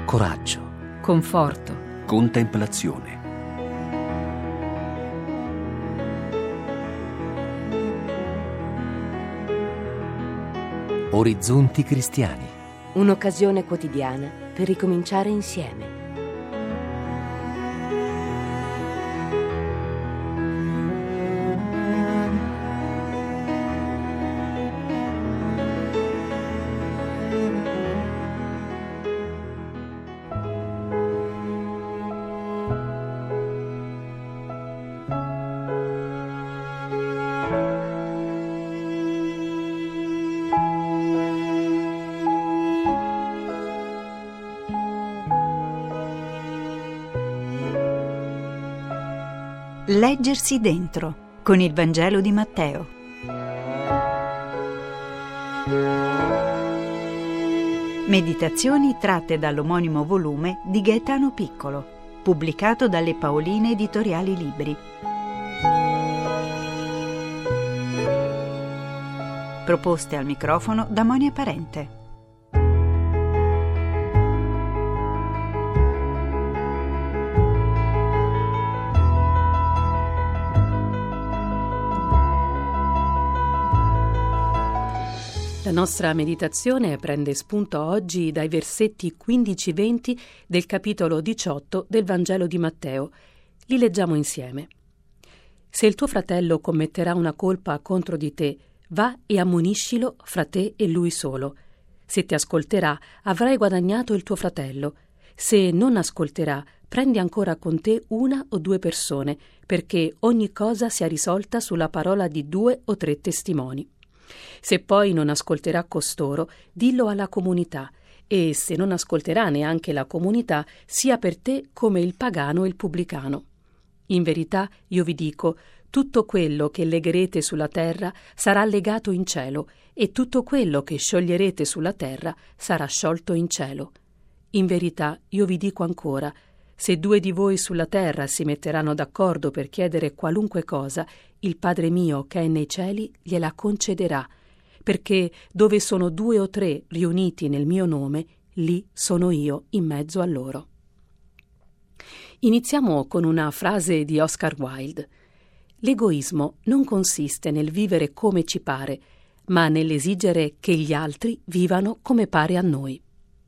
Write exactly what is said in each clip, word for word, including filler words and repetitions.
coraggio, conforto, contemplazione. orizzonti cristiani. Un'occasione quotidiana per ricominciare insieme. Leggersi dentro con il Vangelo di Matteo. Meditazioni tratte dall'omonimo volume di Gaetano Piccolo, pubblicato dalle Paoline Editoriali Libri. Proposte al microfono da Monia Parente. La nostra meditazione prende spunto oggi dai versetti quindici venti del capitolo diciotto del Vangelo di Matteo. Li leggiamo insieme. Se il tuo fratello commetterà una colpa contro di te, va e ammoniscilo fra te e lui solo. Se ti ascolterà, avrai guadagnato il tuo fratello. Se non ascolterà, prendi ancora con te una o due persone, perché ogni cosa sia risolta sulla parola di due o tre testimoni. Se poi non ascolterà costoro, dillo alla comunità, e se non ascolterà neanche la comunità, sia per te come il pagano e il pubblicano. In verità, io vi dico, tutto quello che legherete sulla terra sarà legato in cielo, e tutto quello che scioglierete sulla terra sarà sciolto in cielo. In verità, io vi dico ancora, se due di voi sulla terra si metteranno d'accordo per chiedere qualunque cosa, il Padre mio che è nei cieli gliela concederà, perché dove sono due o tre riuniti nel mio nome, lì sono io in mezzo a loro. Iniziamo con una frase di Oscar Wilde. L'egoismo non consiste nel vivere come ci pare, ma nell'esigere che gli altri vivano come pare a noi.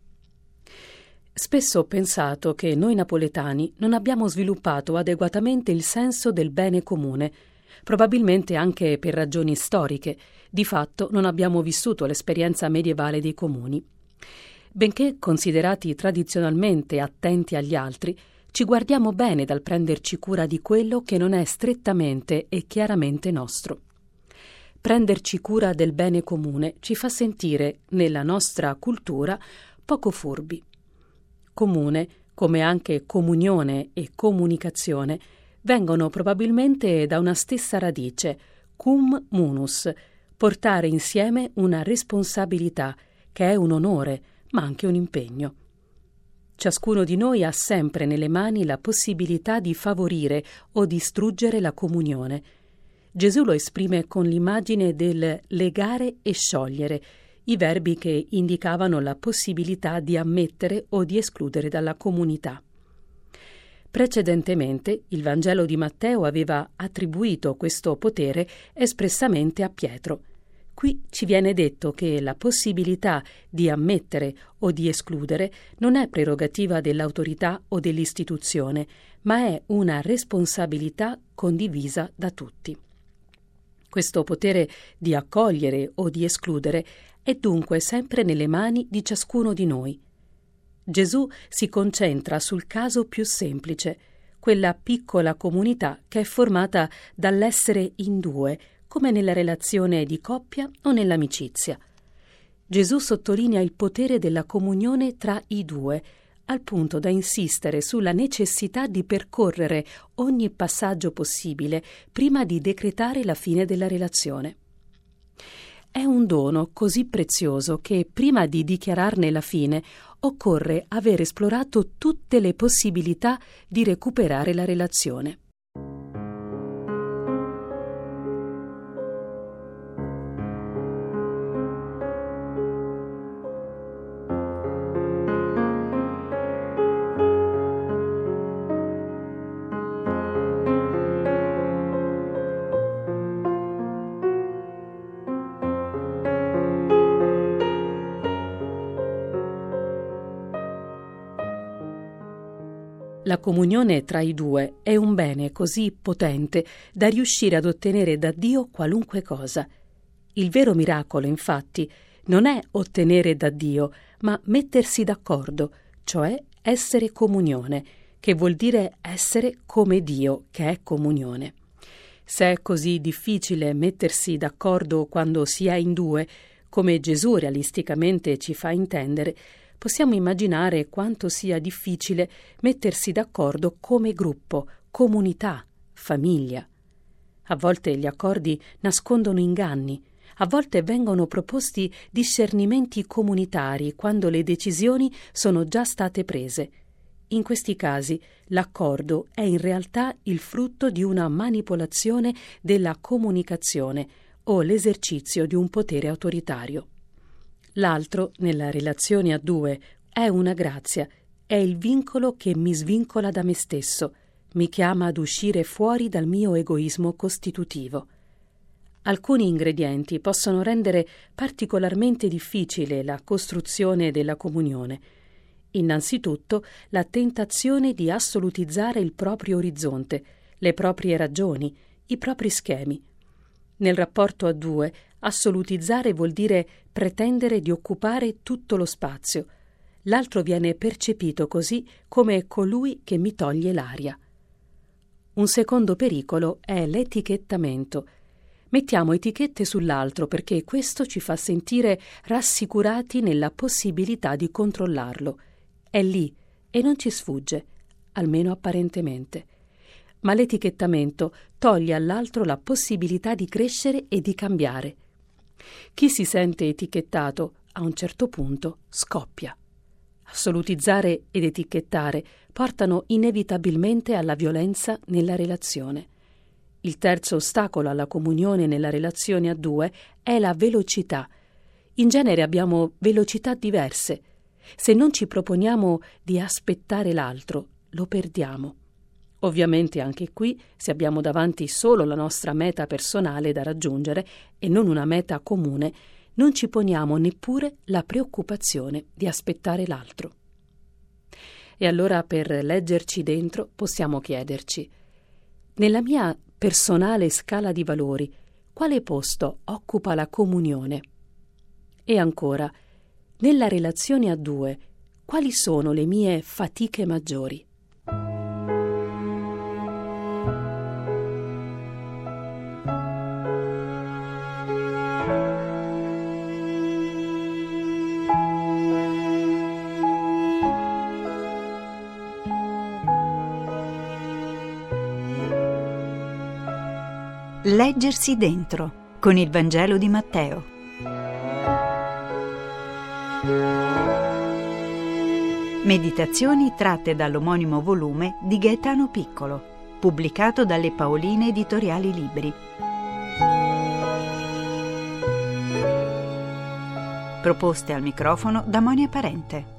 Spesso ho pensato che noi napoletani non abbiamo sviluppato adeguatamente il senso del bene comune, probabilmente anche per ragioni storiche. Di fatto non abbiamo vissuto l'esperienza medievale dei comuni. Benché considerati tradizionalmente attenti agli altri, ci guardiamo bene dal prenderci cura di quello che non è strettamente e chiaramente nostro. Prenderci cura del bene comune ci fa sentire, nella nostra cultura, poco furbi. Comune, come anche comunione e comunicazione, vengono probabilmente da una stessa radice, cum munus, portare insieme una responsabilità, che è un onore, ma anche un impegno. Ciascuno di noi ha sempre nelle mani la possibilità di favorire o distruggere la comunione. Gesù lo esprime con l'immagine del legare e sciogliere, i verbi che indicavano la possibilità di ammettere o di escludere dalla comunità. Precedentemente, il Vangelo di Matteo aveva attribuito questo potere espressamente a Pietro. Qui ci viene detto che la possibilità di ammettere o di escludere non è prerogativa dell'autorità o dell'istituzione, ma è una responsabilità condivisa da tutti. Questo potere di accogliere o di escludere è dunque sempre nelle mani di ciascuno di noi. Gesù si concentra sul caso più semplice, quella piccola comunità che è formata dall'essere in due, come nella relazione di coppia o nell'amicizia. Gesù sottolinea il potere della comunione tra i due, al punto da insistere sulla necessità di percorrere ogni passaggio possibile prima di decretare la fine della relazione. È un dono così prezioso che prima di dichiararne la fine occorre aver esplorato tutte le possibilità di recuperare la relazione. La comunione tra i due è un bene così potente da riuscire ad ottenere da Dio qualunque cosa. Il vero miracolo, infatti, non è ottenere da Dio, ma mettersi d'accordo, cioè essere comunione, che vuol dire essere come Dio, che è comunione. Se è così difficile mettersi d'accordo quando si è in due, come Gesù realisticamente ci fa intendere, possiamo immaginare quanto sia difficile mettersi d'accordo come gruppo, comunità, famiglia. A volte gli accordi nascondono inganni, a volte vengono proposti discernimenti comunitari quando le decisioni sono già state prese. In questi casi l'accordo è in realtà il frutto di una manipolazione della comunicazione o l'esercizio di un potere autoritario. L'altro, nella relazione a due, è una grazia, è il vincolo che mi svincola da me stesso, mi chiama ad uscire fuori dal mio egoismo costitutivo. Alcuni ingredienti possono rendere particolarmente difficile la costruzione della comunione. Innanzitutto, la tentazione di assolutizzare il proprio orizzonte, le proprie ragioni, i propri schemi. Nel rapporto a due, assolutizzare vuol dire pretendere di occupare tutto lo spazio. L'altro viene percepito così come colui che mi toglie l'aria. Un secondo pericolo è l'etichettamento. Mettiamo etichette sull'altro perché questo ci fa sentire rassicurati nella possibilità di controllarlo. È lì e non ci sfugge, almeno apparentemente. Ma l'etichettamento toglie all'altro la possibilità di crescere e di cambiare. Chi si sente etichettato, a un certo punto, scoppia. Assolutizzare ed etichettare portano inevitabilmente alla violenza nella relazione. Il terzo ostacolo alla comunione nella relazione a due è la velocità. In genere abbiamo velocità diverse. Se non ci proponiamo di aspettare l'altro, lo perdiamo. Ovviamente anche qui, se abbiamo davanti solo la nostra meta personale da raggiungere e non una meta comune, non ci poniamo neppure la preoccupazione di aspettare l'altro. E allora, per leggerci dentro, possiamo chiederci: nella mia personale scala di valori, quale posto occupa la comunione? E ancora, nella relazione a due, quali sono le mie fatiche maggiori? Leggersi dentro con il Vangelo di Matteo. Meditazioni tratte dall'omonimo volume di Gaetano Piccolo, pubblicato dalle Paoline Editoriali Libri. Proposte al microfono da Monia Parente.